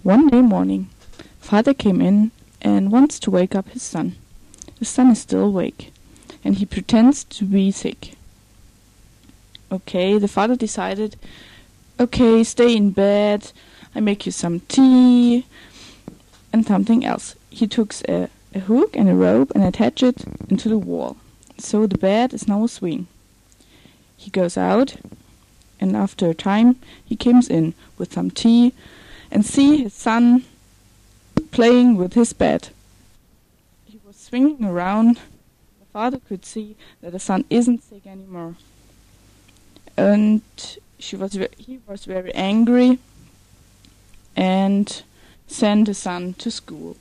One day morning, father came in and wants to wake up his son. The son is still awake, and he pretends to be sick. Okay, the father decided, okay, stay in bed, I make you some tea, and something else. He took a hook and a rope and attached it into the wall. So the bed is now a swing. He goes out, and after a time he comes in with some tea and see his son playing with his bed. He was swinging around. The father could see that the son isn't sick anymore. And he was very angry and sent the son to school.